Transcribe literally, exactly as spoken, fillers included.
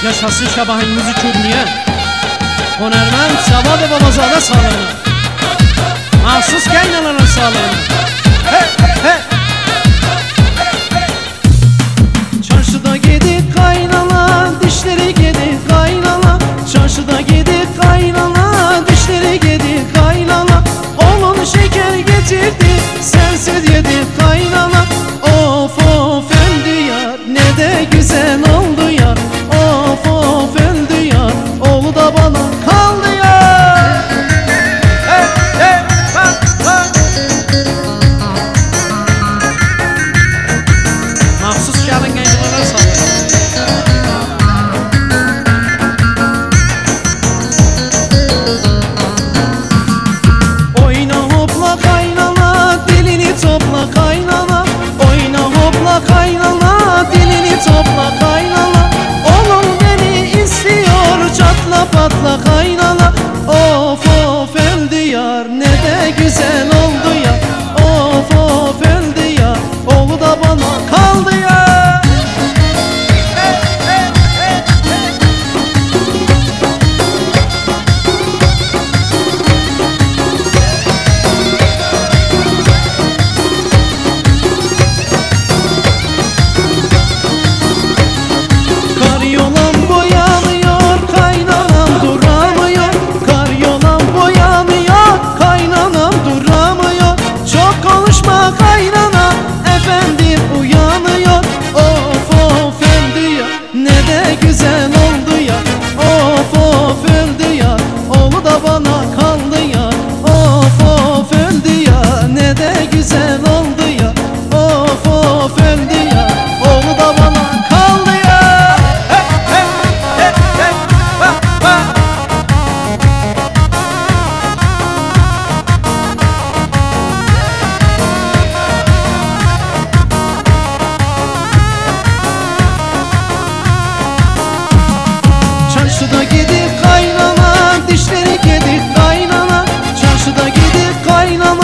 Yaşasın şabahimizi körmüyen Honermen Sabah ve Babazade sağlığına, mahsus kaynanaların sağlığına. Hey, hey. Çarşıda gedik kaynana, dişleri gedik kaynana. Çarşıda gedik kaynana, dişleri gedik kaynana. Oğlum şeker getirdi, sensiz yedik kaynana. Of of öldü yar, ne de güzel oldu yar. Of of öldü yar, oğlu da bana kaldı yar. Hey, hey, ha, ha. Mahsus gelin gençlere sağlık. Oyna hopla kaynana, dilini topla kaynana. Oyna hopla kaynana, dilini topla kaynana. Oğlum beni istiyor, çatla patla kaynana. Of of öldü yar, ne de güzel oldu ya. Of of öldü ya, oğlu da bana kaldı ya. Hey, hey, hey, hey. Kar yolan boyanıyor, kaynanam duramıyor. Kar yolan boyanıyor, kaynanam duramıyor. Çok konuşma kaynana, efendim uyanıyor. Of of öldü ya, ne de güzel oldu ya. Of of öldü ya, oğlu da bana kaldı ya. Of of öldü ya, ne de güzel oldu ya. Of of öldü ya, oğlu da bana kaldı ya. Hey, hey, hey, hey, ha, ha. Çarşıda gidip kaynana, dişleri gedik kaynana. Çarşıda gidip kaynana,